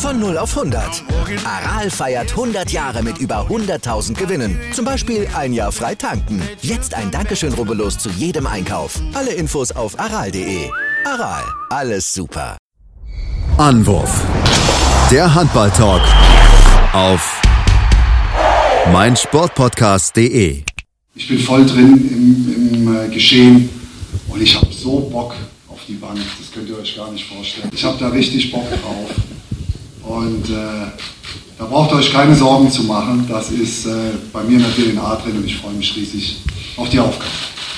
Von 0 auf 100. Aral feiert 100 Jahre mit über 100.000 Gewinnen. Zum Beispiel ein Jahr frei tanken. Jetzt ein Dankeschön, rubbellos zu jedem Einkauf. Alle Infos auf aral.de. Aral, alles super. Anwurf. Der Handball-Talk auf meinsportpodcast.de. Ich bin voll drin im Geschehen und ich habe so Bock auf die Bank, das könnt ihr euch gar nicht vorstellen. Ich habe da richtig Bock drauf und da braucht ihr euch keine Sorgen zu machen. Das ist bei mir in der DNA drin und ich freue mich riesig auf die Aufgabe.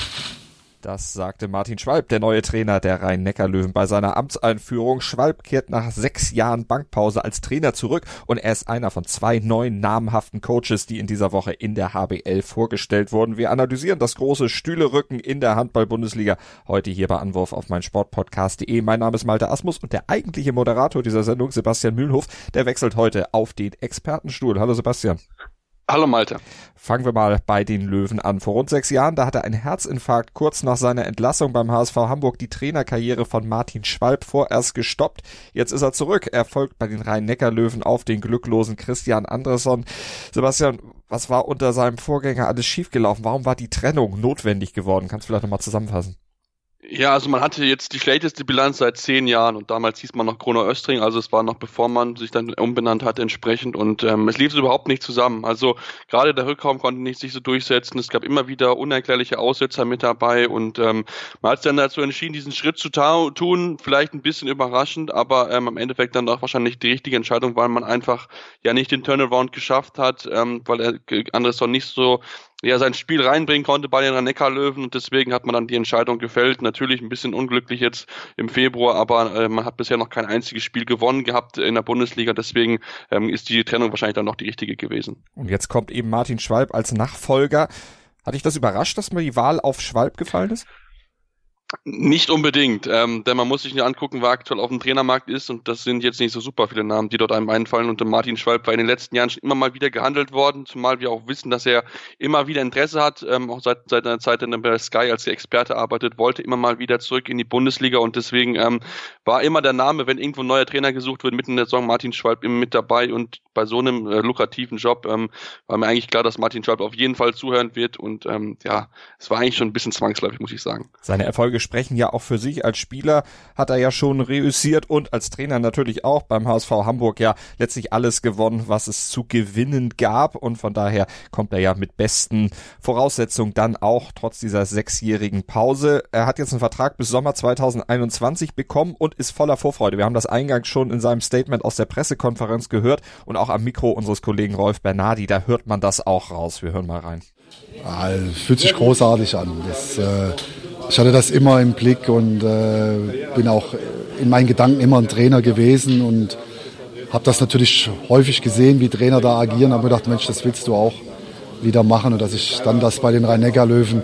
Das sagte Martin Schwalb, der neue Trainer der Rhein-Neckar-Löwen, bei seiner Amtseinführung. Schwalb kehrt nach 6 Jahren Bankpause als Trainer zurück und er ist einer von 2 neuen namhaften Coaches, die in dieser Woche in der HBL vorgestellt wurden. Wir analysieren das große Stühlerücken in der Handball-Bundesliga heute hier bei Anwurf auf meinsportpodcast.de. Mein Name ist Malte Asmus und der eigentliche Moderator dieser Sendung, Sebastian Mühlenhof, der wechselt heute auf den Expertenstuhl. Hallo Sebastian. Hallo Malte. Fangen wir mal bei den Löwen an. Vor rund 6 Jahren, da hatte ein Herzinfarkt kurz nach seiner Entlassung beim HSV Hamburg die Trainerkarriere von Martin Schwalb vorerst gestoppt. Jetzt ist er zurück. Er folgt bei den Rhein-Neckar-Löwen auf den glücklosen Christian Andresson. Sebastian, was war unter seinem Vorgänger alles schiefgelaufen? Warum war die Trennung notwendig geworden? Kannst du vielleicht nochmal zusammenfassen? Ja, also man hatte jetzt die schlechteste Bilanz seit 10 Jahren und damals hieß man noch Krono Östring, also es war noch bevor man sich dann umbenannt hatte entsprechend und es lief so überhaupt nicht zusammen. Also gerade der Rückraum konnte nicht sich so durchsetzen, es gab immer wieder unerklärliche Aussetzer mit dabei und man hat sich dann dazu entschieden, diesen Schritt zu tun, vielleicht ein bisschen überraschend, aber am Endeffekt dann auch wahrscheinlich die richtige Entscheidung, weil man einfach ja nicht den Turnaround geschafft hat, weil er Andresson nicht so sein Spiel reinbringen konnte bei den Rhein-Neckar-Löwen und deswegen hat man dann die Entscheidung gefällt. Natürlich ein bisschen unglücklich jetzt im Februar, aber man hat bisher noch kein einziges Spiel gewonnen gehabt in der Bundesliga, deswegen ist die Trennung wahrscheinlich dann noch die richtige gewesen. Und jetzt kommt eben Martin Schwalb als Nachfolger. Hat dich das überrascht, dass mir die Wahl auf Schwalb gefallen ist? Nicht unbedingt, denn man muss sich nur angucken, wer aktuell auf dem Trainermarkt ist und das sind jetzt nicht so super viele Namen, die dort einem einfallen und Martin Schwalb war in den letzten Jahren schon immer mal wieder gehandelt worden, zumal wir auch wissen, dass er immer wieder Interesse hat, auch seit einer Zeit in der Sky als Experte arbeitet, wollte immer mal wieder zurück in die Bundesliga und deswegen war immer der Name, wenn irgendwo ein neuer Trainer gesucht wird, mitten in der Saison Martin Schwalb immer mit dabei und bei so einem lukrativen Job war mir eigentlich klar, dass Martin Schwalb auf jeden Fall zuhören wird und es war eigentlich schon ein bisschen zwangsläufig, muss ich sagen. Seine Erfolge sprechen ja auch für sich. Als Spieler hat er ja schon reüssiert und als Trainer natürlich auch beim HSV Hamburg ja letztlich alles gewonnen, was es zu gewinnen gab und von daher kommt er ja mit besten Voraussetzungen dann auch trotz dieser 6-jährigen Pause. Er hat jetzt einen Vertrag bis Sommer 2021 bekommen und ist voller Vorfreude. Wir haben das eingangs schon in seinem Statement aus der Pressekonferenz gehört und auch am Mikro unseres Kollegen Rolf Bernardi, da hört man das auch raus. Wir hören mal rein. Fühlt sich großartig an. Ich hatte das immer im Blick und bin auch in meinen Gedanken immer ein Trainer gewesen und habe das natürlich häufig gesehen, wie Trainer da agieren. Habe mir gedacht, Mensch, das willst du auch wieder machen und dass ich dann das bei den Rhein-Neckar-Löwen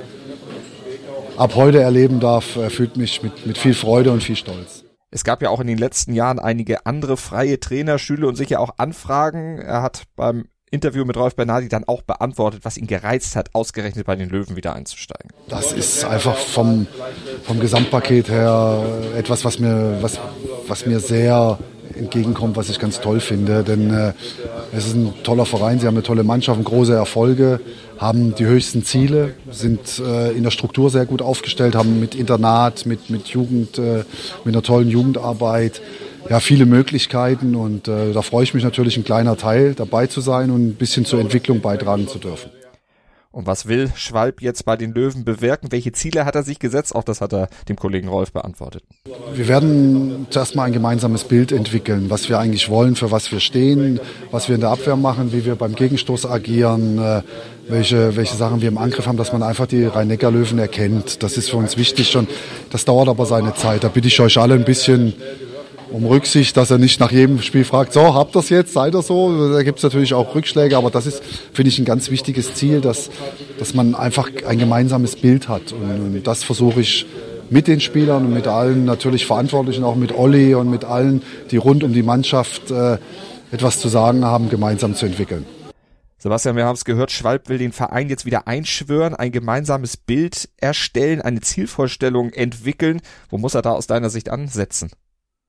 ab heute erleben darf, erfüllt mich mit viel Freude und viel Stolz. Es gab ja auch in den letzten Jahren einige andere freie Trainerstühle und sicher auch Anfragen. Er hat beim Interview mit Rolf Bernardi dann auch beantwortet, was ihn gereizt hat, ausgerechnet bei den Löwen wieder einzusteigen. Das ist einfach vom Gesamtpaket her etwas, was mir sehr entgegenkommt, was ich ganz toll finde. Denn es ist ein toller Verein, sie haben eine tolle Mannschaft, große Erfolge, haben die höchsten Ziele, sind in der Struktur sehr gut aufgestellt, haben mit Internat, mit Jugend, mit einer tollen Jugendarbeit viele Möglichkeiten und da freue ich mich natürlich, ein kleiner Teil dabei zu sein und ein bisschen zur Entwicklung beitragen zu dürfen. Und was will Schwalb jetzt bei den Löwen bewirken? Welche Ziele hat er sich gesetzt? Auch das hat er dem Kollegen Rolf beantwortet. Wir werden zuerst mal ein gemeinsames Bild entwickeln, was wir eigentlich wollen, für was wir stehen, was wir in der Abwehr machen, wie wir beim Gegenstoß agieren, welche Sachen wir im Angriff haben, dass man einfach die Rhein-Neckar-Löwen erkennt. Das ist für uns wichtig schon. Das dauert aber seine Zeit. Da bitte ich euch alle ein bisschen um Rücksicht, dass er nicht nach jedem Spiel fragt, so, habt ihr es jetzt, seid ihr so? Da gibt es natürlich auch Rückschläge, aber das ist, finde ich, ein ganz wichtiges Ziel, dass man einfach ein gemeinsames Bild hat. Und das versuche ich mit den Spielern und mit allen natürlich Verantwortlichen, auch mit Olli und mit allen, die rund um die Mannschaft etwas zu sagen haben, gemeinsam zu entwickeln. Sebastian, wir haben es gehört, Schwalb will den Verein jetzt wieder einschwören, ein gemeinsames Bild erstellen, eine Zielvorstellung entwickeln. Wo muss er da aus deiner Sicht ansetzen?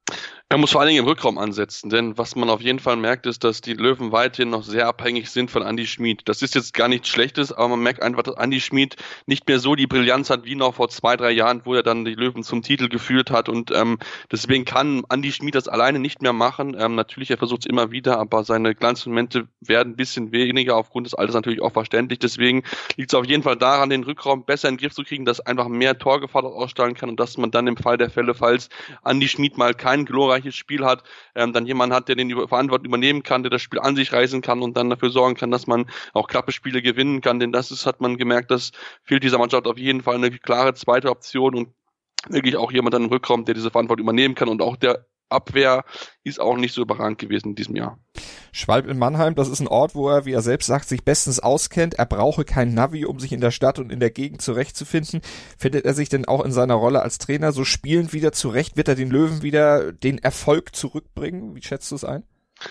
Er muss vor allen Dingen im Rückraum ansetzen, denn was man auf jeden Fall merkt, ist, dass die Löwen weiterhin noch sehr abhängig sind von Andi Schmid. Das ist jetzt gar nichts Schlechtes, aber man merkt einfach, dass Andi Schmid nicht mehr so die Brillanz hat wie noch vor 2-3 Jahren, wo er dann die Löwen zum Titel geführt hat, und deswegen kann Andi Schmid das alleine nicht mehr machen. Natürlich, er versucht es immer wieder, aber seine Glanzmomente werden ein bisschen weniger, aufgrund des Alters natürlich auch verständlich. Deswegen liegt es auf jeden Fall daran, den Rückraum besser in den Griff zu kriegen, dass einfach mehr Torgefahr ausstrahlen kann und dass man dann im Fall der Fälle, falls Andi Schmid mal kein glorreiches Spiel hat, dann jemand hat, der den Verantwortung übernehmen kann, der das Spiel an sich reißen kann und dann dafür sorgen kann, dass man auch knappe Spiele gewinnen kann, denn hat man gemerkt, das fehlt dieser Mannschaft auf jeden Fall eine klare zweite Option und wirklich auch jemand dann im Rückraum, der diese Verantwortung übernehmen kann, und auch der Abwehr ist auch nicht so überragend gewesen in diesem Jahr. Schwalb in Mannheim, das ist ein Ort, wo er, wie er selbst sagt, sich bestens auskennt. Er brauche kein Navi, um sich in der Stadt und in der Gegend zurechtzufinden. Findet er sich denn auch in seiner Rolle als Trainer so spielend wieder zurecht? Wird er den Löwen wieder den Erfolg zurückbringen? Wie schätzt du es ein?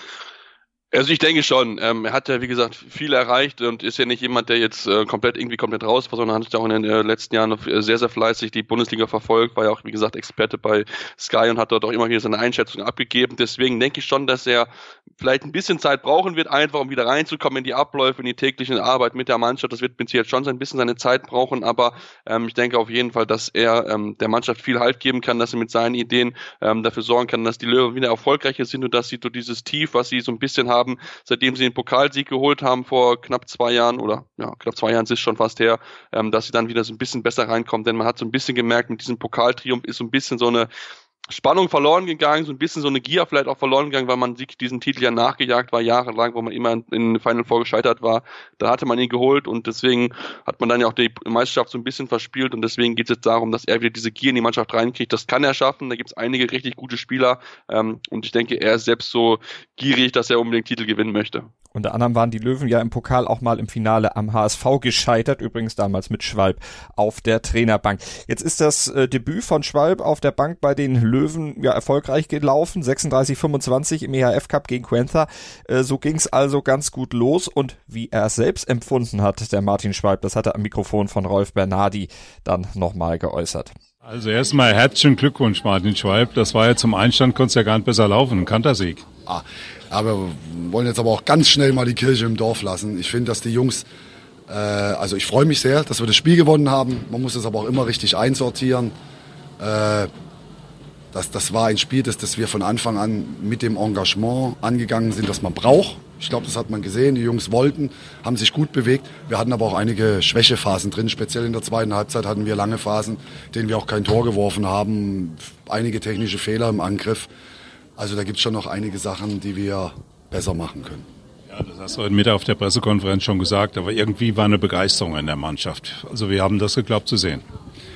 Also ich denke schon, er hat ja wie gesagt viel erreicht und ist ja nicht jemand, der jetzt komplett raus war, sondern hat ja auch in den letzten Jahren sehr, sehr fleißig die Bundesliga verfolgt, war ja auch wie gesagt Experte bei Sky und hat dort auch immer wieder seine Einschätzung abgegeben. Deswegen denke ich schon, dass er vielleicht ein bisschen Zeit brauchen wird, einfach um wieder reinzukommen in die Abläufe, in die tägliche Arbeit mit der Mannschaft. Das wird mit Sicherheit schon ein bisschen seine Zeit brauchen, aber ich denke auf jeden Fall, dass er der Mannschaft viel Halt geben kann, dass er mit seinen Ideen dafür sorgen kann, dass die Löwen wieder erfolgreicher sind und dass sie durch dieses Tief, was sie so ein bisschen haben, seitdem sie den Pokalsieg geholt haben vor knapp 2 Jahren, oder ja, knapp 2 Jahren ist es schon fast her, dass sie dann wieder so ein bisschen besser reinkommen, denn man hat so ein bisschen gemerkt, mit diesem Pokaltriumph ist so ein bisschen so eine Spannung verloren gegangen, so ein bisschen so eine Gier vielleicht auch verloren gegangen, weil man diesen Titel ja nachgejagt war, jahrelang, wo man immer in den Final Four gescheitert war. Da hatte man ihn geholt und deswegen hat man dann ja auch die Meisterschaft so ein bisschen verspielt und deswegen geht es jetzt darum, dass er wieder diese Gier in die Mannschaft reinkriegt. Das kann er schaffen, da gibt es einige richtig gute Spieler und ich denke, er ist selbst so gierig, dass er unbedingt Titel gewinnen möchte. Unter anderem waren die Löwen ja im Pokal auch mal im Finale am HSV gescheitert, übrigens damals mit Schwalb auf der Trainerbank. Jetzt ist das Debüt von Schwalb auf der Bank bei den Löwen ja erfolgreich gelaufen, 36-25 im EHF Cup gegen Quentha. So ging's also ganz gut los und wie er es selbst empfunden hat, der Martin Schwalb, das hat er am Mikrofon von Rolf Bernardi dann nochmal geäußert. Also erstmal herzlichen Glückwunsch, Martin Schwalb. Das war ja zum Einstand, konnte es ja gar nicht besser laufen. Ein Kantersieg. Aber wir wollen jetzt aber auch ganz schnell mal die Kirche im Dorf lassen. Ich finde, dass die Jungs, also ich freue mich sehr, dass wir das Spiel gewonnen haben. Man muss es aber auch immer richtig einsortieren. Das war ein Spiel, das wir von Anfang an mit dem Engagement angegangen sind, das man braucht. Ich glaube, das hat man gesehen. Die Jungs wollten, haben sich gut bewegt. Wir hatten aber auch einige Schwächephasen drin. Speziell in der zweiten Halbzeit hatten wir lange Phasen, in denen wir auch kein Tor geworfen haben. Einige technische Fehler im Angriff. Also da gibt es schon noch einige Sachen, die wir besser machen können. Ja, das hast du heute Mittag auf der Pressekonferenz schon gesagt. Aber irgendwie war eine Begeisterung in der Mannschaft. Also wir haben das geglaubt zu sehen.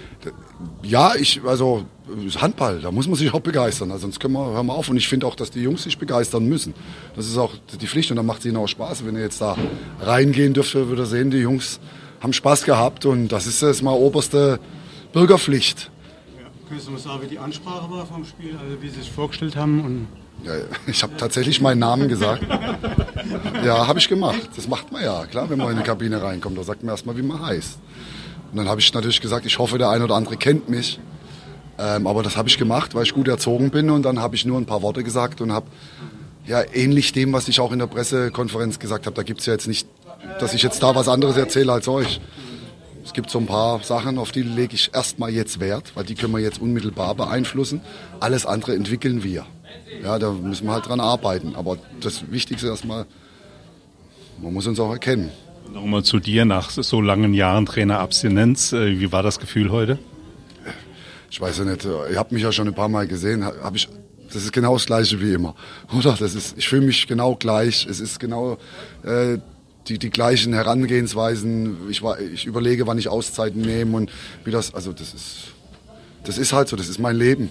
Ja, Handball, da muss man sich auch begeistern, also sonst hören wir auf. Und ich finde auch, dass die Jungs sich begeistern müssen. Das ist auch die Pflicht und dann macht es ihnen auch Spaß. Wenn ihr jetzt da reingehen dürft, würdet ihr sehen, die Jungs haben Spaß gehabt und das ist jetzt mal oberste Bürgerpflicht. Ja, könntest du mal sagen, wie die Ansprache war vom Spiel, also wie sie sich vorgestellt haben? Und ja, ich habe tatsächlich meinen Namen gesagt. Ja, habe ich gemacht. Das macht man ja, klar, wenn man in die Kabine reinkommt. Da sagt man erstmal, wie man heißt. Und dann habe ich natürlich gesagt, ich hoffe, der eine oder andere kennt mich. Aber das habe ich gemacht, weil ich gut erzogen bin. Und dann habe ich nur ein paar Worte gesagt und habe ja ähnlich dem, was ich auch in der Pressekonferenz gesagt habe. Da gibt es ja jetzt nicht, dass ich jetzt da was anderes erzähle als euch. Es gibt so ein paar Sachen, auf die lege ich erstmal jetzt Wert, weil die können wir jetzt unmittelbar beeinflussen. Alles andere entwickeln wir. Ja, da müssen wir halt dran arbeiten. Aber das Wichtigste erstmal, man muss uns auch erkennen. Nochmal zu dir nach so langen Jahren Trainerabstinenz. Wie war das Gefühl heute? Ich weiß ja nicht, ihr habt mich ja schon ein paar Mal gesehen. Das ist genau das Gleiche wie immer. Oder? Ich fühle mich genau gleich. Es ist genau die gleichen Herangehensweisen. Ich überlege, wann ich Auszeiten nehme und wie das. Also das ist halt so. Das ist mein Leben.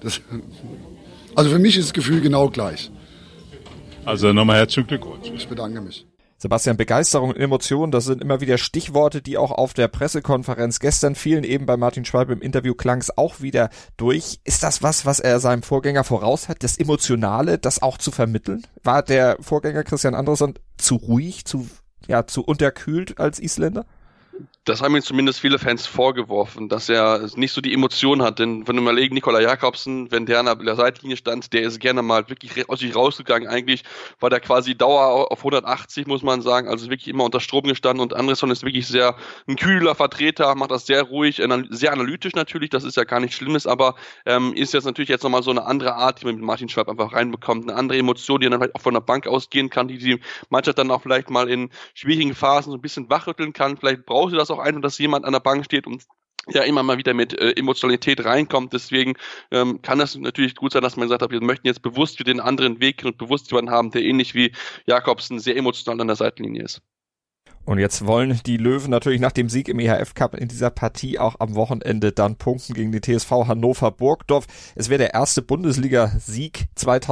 Also für mich ist das Gefühl genau gleich. Also nochmal herzlichen Glückwunsch. Ich bedanke mich. Sebastian, Begeisterung und Emotionen, das sind immer wieder Stichworte, die auch auf der Pressekonferenz gestern fielen. Eben bei Martin Schwalb im Interview klang es auch wieder durch. Ist das was er seinem Vorgänger voraus hat, das Emotionale, das auch zu vermitteln? War der Vorgänger Christian Andersson zu ruhig, zu unterkühlt als Isländer? Das haben ihm zumindest viele Fans vorgeworfen, dass er nicht so die Emotion hat. Denn wenn du mal überlegst, Nikola Jakobsen, wenn der an der Seitenlinie stand, der ist gerne mal wirklich aus sich rausgegangen. Eigentlich war der quasi Dauer auf 180, muss man sagen. Also wirklich immer unter Strom gestanden. Und Andrésson ist wirklich sehr ein kühler Vertreter, macht das sehr ruhig, sehr analytisch natürlich. Das ist ja gar nichts Schlimmes, aber ist jetzt natürlich nochmal so eine andere Art, die man mit Martin Schwalb einfach reinbekommt. Eine andere Emotion, die dann vielleicht auch von der Bank ausgehen kann, die Mannschaft dann auch vielleicht mal in schwierigen Phasen so ein bisschen wachrütteln kann. Vielleicht braucht sie das auch ein, dass jemand an der Bank steht und ja immer mal wieder mit Emotionalität reinkommt. Deswegen kann das natürlich gut sein, dass man gesagt hat, wir möchten jetzt bewusst für den anderen Weg und bewusst jemanden haben, der ähnlich wie Jakobsen sehr emotional an der Seitenlinie ist. Und jetzt wollen die Löwen natürlich nach dem Sieg im EHF Cup in dieser Partie auch am Wochenende dann punkten gegen die TSV Hannover Burgdorf. Es wäre der erste Bundesliga-Sieg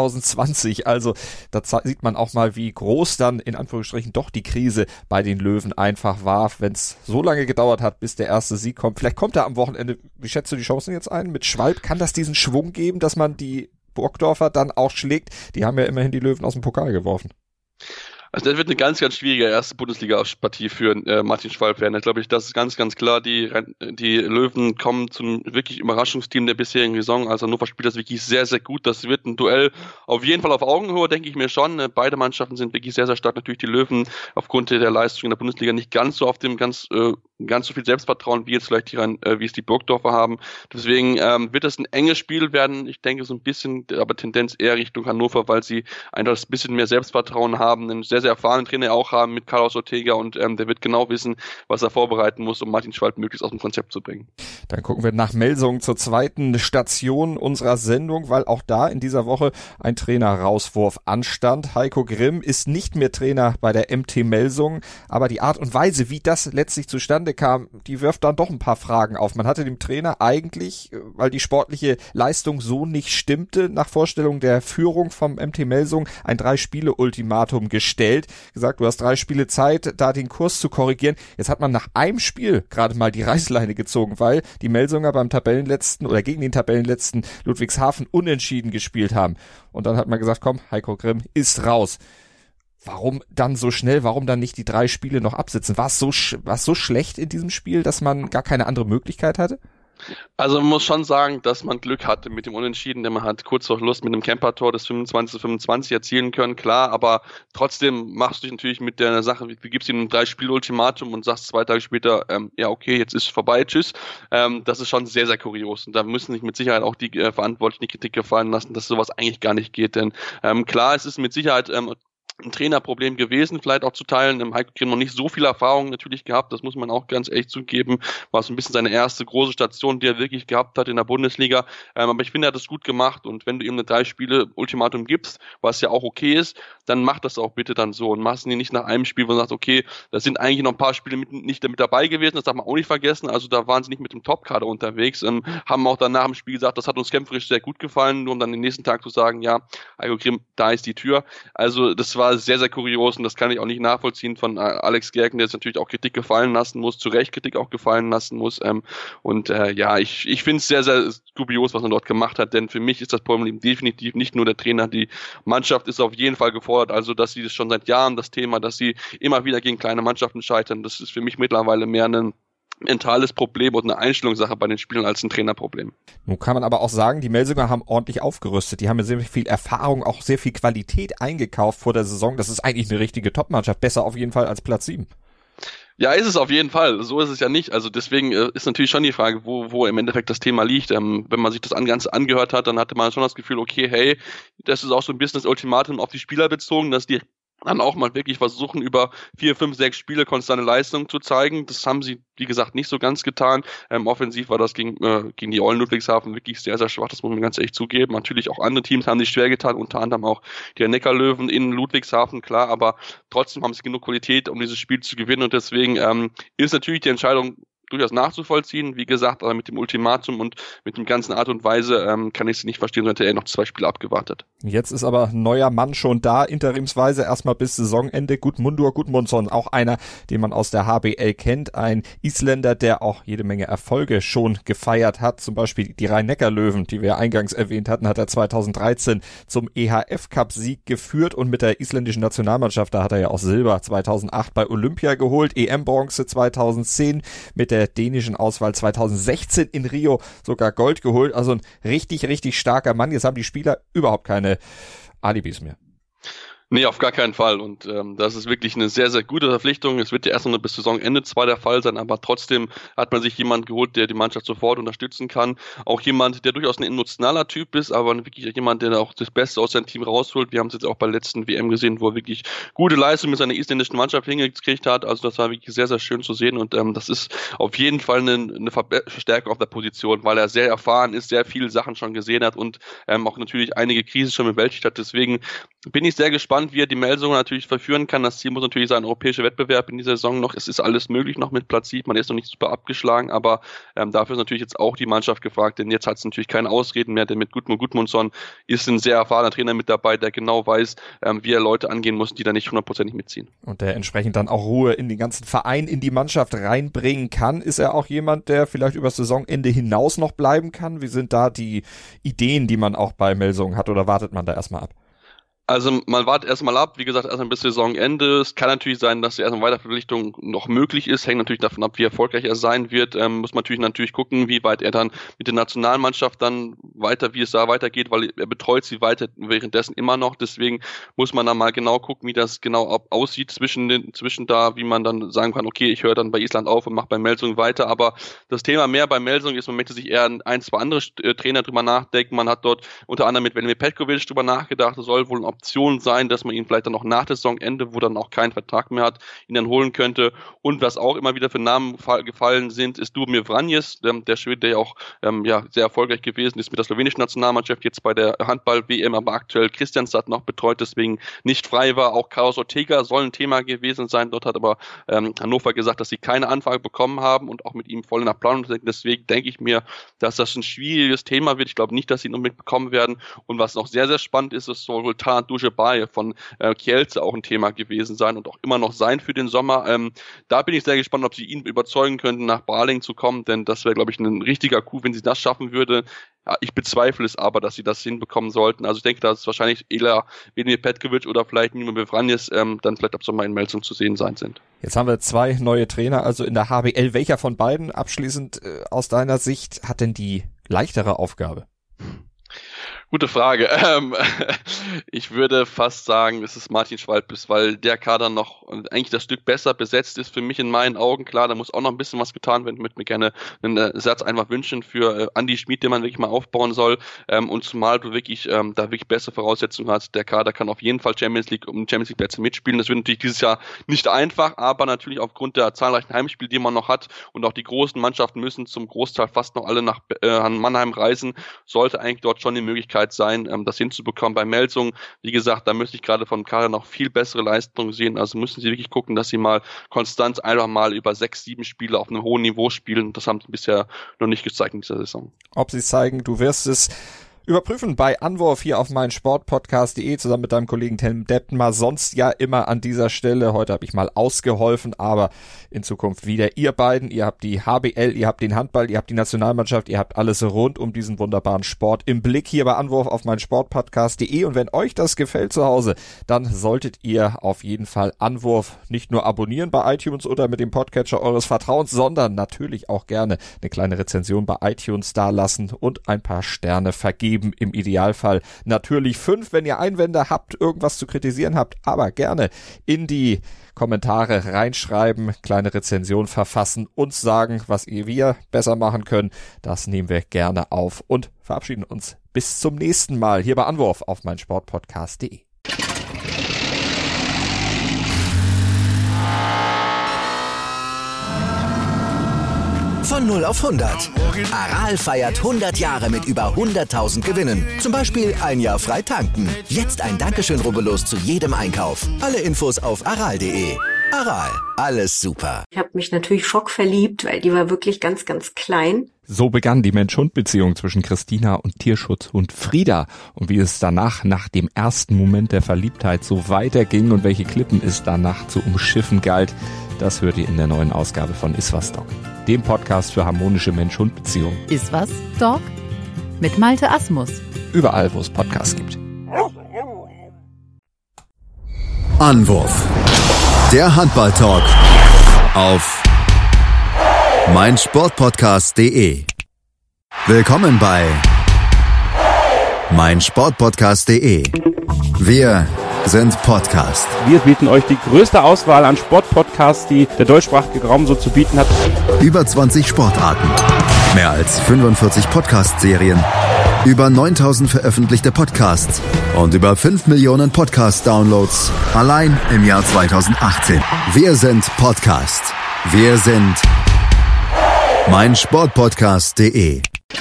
2020. Also da sieht man auch mal, wie groß dann in Anführungsstrichen doch die Krise bei den Löwen einfach war, wenn es so lange gedauert hat, bis der erste Sieg kommt. Vielleicht kommt er am Wochenende. Wie schätzt du die Chancen jetzt ein? Mit Schwalb kann das diesen Schwung geben, dass man die Burgdorfer dann auch schlägt? Die haben ja immerhin die Löwen aus dem Pokal geworfen. Also das wird eine ganz, ganz schwierige erste Bundesliga-Partie für Martin Schwalb werden. Ich glaube, das ist ganz, ganz klar. Die Löwen kommen zum wirklich Überraschungsteam der bisherigen Saison. Also Hannover spielt das wirklich sehr, sehr gut. Das wird ein Duell auf jeden Fall auf Augenhöhe, denke ich mir schon. Beide Mannschaften sind wirklich sehr, sehr stark. Natürlich die Löwen aufgrund der Leistung in der Bundesliga nicht ganz so auf dem ganz so viel Selbstvertrauen wie jetzt vielleicht wie es die Burgdorfer haben. Deswegen wird das ein enges Spiel werden. Ich denke so ein bisschen, aber Tendenz eher Richtung Hannover, weil sie einfach ein bisschen mehr Selbstvertrauen haben, einen sehr, sehr erfahrenen Trainer auch haben mit Carlos Ortega und der wird genau wissen, was er vorbereiten muss, um Martin Schwalb möglichst aus dem Konzept zu bringen. Dann gucken wir nach Melsungen zur zweiten Station unserer Sendung, weil auch da in dieser Woche ein Trainer-Rauswurf anstand. Heiko Grimm ist nicht mehr Trainer bei der MT Melsungen, aber die Art und Weise, wie das letztlich zustande kam, die wirft dann doch ein paar Fragen auf. Man hatte dem Trainer eigentlich, weil die sportliche Leistung so nicht stimmte, nach Vorstellung der Führung vom MT Melsungen ein 3-Spiele-Ultimatum gestellt. Gesagt, du hast 3 Spiele Zeit, da den Kurs zu korrigieren. Jetzt hat man nach einem Spiel gerade mal die Reißleine gezogen, weil die Melsunger beim Tabellenletzten oder gegen den Tabellenletzten Ludwigshafen unentschieden gespielt haben. Und dann hat man gesagt, komm, Heiko Grimm ist raus. Warum dann so schnell? Warum dann nicht die 3 Spiele noch absitzen? War es so schlecht in diesem Spiel, dass man gar keine andere Möglichkeit hatte? Also man muss schon sagen, dass man Glück hatte mit dem Unentschieden, denn man hat kurz vor Schluss mit einem Camper-Tor das 25-25 erzielen können, klar, aber trotzdem machst du dich natürlich mit der Sache, du gibst ihm ein 3-Spiel-Ultimatum und sagst 2 Tage später, ja okay, jetzt ist vorbei, tschüss. Das ist schon sehr, sehr kurios und da müssen sich mit Sicherheit auch die Verantwortlichen die Kritik gefallen lassen, dass sowas eigentlich gar nicht geht, denn klar, es ist mit Sicherheit ein Trainerproblem gewesen, vielleicht auch zu teilen. Heiko Grimm noch nicht so viel Erfahrung natürlich gehabt, das muss man auch ganz ehrlich zugeben. War so ein bisschen seine erste große Station, die er wirklich gehabt hat in der Bundesliga. Aber ich finde, er hat es gut gemacht und wenn du ihm eine 3-Spiele-Ultimatum gibst, was ja auch okay ist, dann mach das auch bitte dann so und machst ihn nicht nach einem Spiel, wo du sagst, okay, da sind eigentlich noch ein paar Spiele nicht mit dabei gewesen, das darf man auch nicht vergessen. Also da waren sie nicht mit dem Top-Kader unterwegs, haben auch dann nach dem Spiel gesagt, das hat uns kämpferisch sehr gut gefallen, nur um dann den nächsten Tag zu sagen, ja, Heiko Grimm, da ist die Tür. Also das war sehr, sehr kurios und das kann ich auch nicht nachvollziehen von Alex Gerken, der jetzt natürlich auch Kritik gefallen lassen muss, zu Recht Kritik auch gefallen lassen muss. Ich finde es sehr, sehr dubios, was man dort gemacht hat, denn für mich ist das Problem definitiv nicht nur der Trainer, die Mannschaft ist auf jeden Fall gefordert, also dass sie das schon seit Jahren das Thema, dass sie immer wieder gegen kleine Mannschaften scheitern, das ist für mich mittlerweile mehr ein mentales Problem und eine Einstellungssache bei den Spielern als ein Trainerproblem. Nun kann man aber auch sagen, die Melsunger haben ordentlich aufgerüstet. Die haben ja sehr viel Erfahrung, auch sehr viel Qualität eingekauft vor der Saison. Das ist eigentlich eine richtige Top-Mannschaft. Besser auf jeden Fall als Platz 7. Ja, ist es auf jeden Fall. So ist es ja nicht. Also deswegen ist natürlich schon die Frage, wo im Endeffekt das Thema liegt. Wenn man sich das Ganze angehört hat, dann hatte man schon das Gefühl, okay, hey, das ist auch so ein bisschen das Ultimatum auf die Spieler bezogen, dass die dann auch mal wirklich versuchen, über 4, 5, 6 Spiele konstante Leistung zu zeigen. Das haben sie, wie gesagt, nicht so ganz getan. Offensiv war das gegen die Eulen Ludwigshafen wirklich sehr, sehr schwach. Das muss man ganz ehrlich zugeben. Natürlich auch andere Teams haben sich schwer getan, unter anderem auch die Neckarlöwen in Ludwigshafen, klar, aber trotzdem haben sie genug Qualität, um dieses Spiel zu gewinnen und deswegen ist natürlich die Entscheidung durchaus nachzuvollziehen. Wie gesagt, aber mit dem Ultimatum und mit dem ganzen Art und Weise kann ich es nicht verstehen, sonst hätte er noch 2 Spiele abgewartet. Jetzt ist aber ein neuer Mann schon da, interimsweise erstmal bis Saisonende. Gudmundur Gudmundsson, auch einer, den man aus der HBL kennt, ein Isländer, der auch jede Menge Erfolge schon gefeiert hat, zum Beispiel die Rhein-Neckar-Löwen, die wir ja eingangs erwähnt hatten, hat er 2013 zum EHF-Cup-Sieg geführt und mit der isländischen Nationalmannschaft, da hat er ja auch Silber 2008 bei Olympia geholt, EM-Bronze 2010 mit der dänischen Auswahl 2016 in Rio sogar Gold geholt, also ein richtig, richtig starker Mann. Jetzt haben die Spieler überhaupt keine Alibis mehr. Nee, auf gar keinen Fall. Und das ist wirklich eine sehr, sehr gute Verpflichtung. Es wird ja erst noch bis Saisonende zwar der Fall sein, aber trotzdem hat man sich jemanden geholt, der die Mannschaft sofort unterstützen kann. Auch jemand, der durchaus ein emotionaler Typ ist, aber wirklich jemand, der auch das Beste aus seinem Team rausholt. Wir haben es jetzt auch bei der letzten WM gesehen, wo er wirklich gute Leistung mit seiner isländischen Mannschaft hingekriegt hat. Also das war wirklich sehr, sehr schön zu sehen. Und das ist auf jeden Fall eine Verstärkung auf der Position, weil er sehr erfahren ist, sehr viele Sachen schon gesehen hat und auch natürlich einige Krisen schon bewältigt hat. Deswegen bin ich sehr gespannt, wie er die Melsungen natürlich verführen kann. Das Ziel muss natürlich sein, europäischer Wettbewerb in dieser Saison noch. Es ist alles möglich noch mit Platz 7. Man ist noch nicht super abgeschlagen, aber dafür ist natürlich jetzt auch die Mannschaft gefragt, denn jetzt hat es natürlich keine Ausreden mehr, denn mit Gudmundsson ist ein sehr erfahrener Trainer mit dabei, der genau weiß, wie er Leute angehen muss, die da nicht 100% mitziehen. Und der entsprechend dann auch Ruhe in den ganzen Verein, in die Mannschaft reinbringen kann. Ist er auch jemand, der vielleicht über das Saisonende hinaus noch bleiben kann? Wie sind da die Ideen, die man auch bei Melsungen hat, oder wartet man da erstmal ab? Also man wartet erstmal ab, wie gesagt, erstmal bis Saisonende. Es kann natürlich sein, dass erstmal Weiterverpflichtung noch möglich ist, hängt natürlich davon ab, wie erfolgreich er sein wird. Muss man natürlich gucken, wie weit er dann mit der Nationalmannschaft dann wie es da weitergeht, weil er betreut sie weiter währenddessen immer noch. Deswegen muss man dann mal genau gucken, wie das genau aussieht zwischen da, wie man dann sagen kann, okay, ich höre dann bei Island auf und mache bei Melsungen weiter. Aber das Thema mehr bei Melsungen ist, man möchte sich eher ein, zwei andere Trainer drüber nachdenken. Man hat dort unter anderem mit Velimir Petkovic drüber nachgedacht, das soll wohl ein Option sein, dass man ihn vielleicht dann auch nach der Saisonende, wo dann auch keinen Vertrag mehr hat, ihn dann holen könnte. Und was auch immer wieder für Namen gefallen sind, ist Dubomir Vranjes, der Schwede, der ja auch sehr erfolgreich gewesen ist mit der slowenischen Nationalmannschaft, jetzt bei der Handball-WM, aber aktuell Kristianstad noch betreut, deswegen nicht frei war. Auch Carlos Ortega soll ein Thema gewesen sein. Dort hat aber Hannover gesagt, dass sie keine Anfrage bekommen haben und auch mit ihm voll in der Planung sind. Deswegen denke ich mir, dass das ein schwieriges Thema wird. Ich glaube nicht, dass sie ihn unbedingt bekommen werden. Und was noch sehr, sehr spannend ist, es soll wohl Talant Dujebaev von Kielce auch ein Thema gewesen sein und auch immer noch sein für den Sommer. Da bin ich sehr gespannt, ob sie ihn überzeugen könnten, nach Balingen zu kommen, denn das wäre, glaube ich, ein richtiger Coup, wenn sie das schaffen würde. Ja, ich bezweifle es aber, dass sie das hinbekommen sollten. Also ich denke, dass es wahrscheinlich eher Velimir Petkovic oder vielleicht Dubomir Vranjes dann vielleicht ab Sommer in Melsungen zu sehen sein sind. Jetzt haben wir 2 neue Trainer, also in der HBL. Welcher von beiden abschließend aus deiner Sicht hat denn die leichtere Aufgabe? Gute Frage. Ich würde fast sagen, es ist Martin Schwalbes, weil der Kader noch eigentlich das Stück besser besetzt ist für mich in meinen Augen. Klar, da muss auch noch ein bisschen was getan werden. Ich würde mir gerne einen Ersatz einfach wünschen für Andi Schmid, den man wirklich mal aufbauen soll. Und zumal du wirklich da wirklich bessere Voraussetzungen hast. Der Kader kann auf jeden Fall Champions League Plätze mitspielen. Das wird natürlich dieses Jahr nicht einfach, aber natürlich aufgrund der zahlreichen Heimspiele, die man noch hat und auch die großen Mannschaften müssen zum Großteil fast noch alle nach Mannheim reisen, sollte eigentlich dort schon die Möglichkeit sein, das hinzubekommen. Bei Melsungen, wie gesagt, da müsste ich gerade vom Kader noch viel bessere Leistungen sehen. Also müssen sie wirklich gucken, dass sie mal konstant einfach mal über 6, 7 Spiele auf einem hohen Niveau spielen. Das haben sie bisher noch nicht gezeigt in dieser Saison. Ob sie es zeigen, du wirst es überprüfen bei Anwurf hier auf meinsportpodcast.de zusammen mit deinem Kollegen Tim Detmer, sonst ja immer an dieser Stelle. Heute habe ich mal ausgeholfen, aber in Zukunft wieder ihr beiden. Ihr habt die HBL, ihr habt den Handball, ihr habt die Nationalmannschaft, ihr habt alles rund um diesen wunderbaren Sport im Blick hier bei Anwurf auf meinsportpodcast.de. Und wenn euch das gefällt zu Hause, dann solltet ihr auf jeden Fall Anwurf nicht nur abonnieren bei iTunes oder mit dem Podcatcher eures Vertrauens, sondern natürlich auch gerne eine kleine Rezension bei iTunes dalassen und ein paar Sterne vergeben. Im Idealfall natürlich 5, wenn ihr Einwände habt, irgendwas zu kritisieren habt, aber gerne in die Kommentare reinschreiben, kleine Rezension verfassen, uns sagen, was wir besser machen können. Das nehmen wir gerne auf und verabschieden uns bis zum nächsten Mal hier bei Anwurf auf meinsportpodcast.de. Von 0 auf 100. Aral feiert 100 Jahre mit über 100.000 Gewinnen. Zum Beispiel ein Jahr frei tanken. Jetzt ein Dankeschön, rubbellos zu jedem Einkauf. Alle Infos auf aral.de. Aral, alles super. Ich habe mich natürlich schockverliebt, weil die war wirklich ganz, ganz klein. So begann die Mensch-Hund-Beziehung zwischen Christina und Tierschutzhund Frieda. Und wie es danach, nach dem ersten Moment der Verliebtheit, so weiterging und welche Klippen es danach zu umschiffen galt, das hört ihr in der neuen Ausgabe von Iswas Dog, dem Podcast für harmonische Mensch-Hund-Beziehungen. Iswas Dog mit Malte Asmus. Überall, wo es Podcasts gibt. Anwurf. Der Handball-Talk auf meinsportpodcast.de. Willkommen bei meinsportpodcast.de. Wir sind Podcast. Wir bieten euch die größte Auswahl an Sportpodcasts, die der deutschsprachige Raum so zu bieten hat. Über 20 Sportarten, mehr als 45 Podcast-Serien, über 9000 veröffentlichte Podcasts und über 5 Millionen Podcast-Downloads allein im Jahr 2018. Wir sind Podcast. Wir sind meinsportpodcast.de.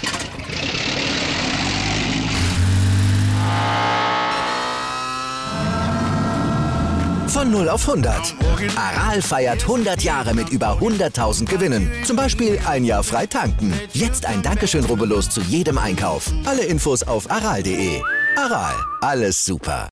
Von 0 auf 100. Aral feiert 100 Jahre mit über 100.000 Gewinnen. Zum Beispiel ein Jahr frei tanken. Jetzt ein Dankeschön, rubbellos zu jedem Einkauf. Alle Infos auf aral.de. Aral, alles super.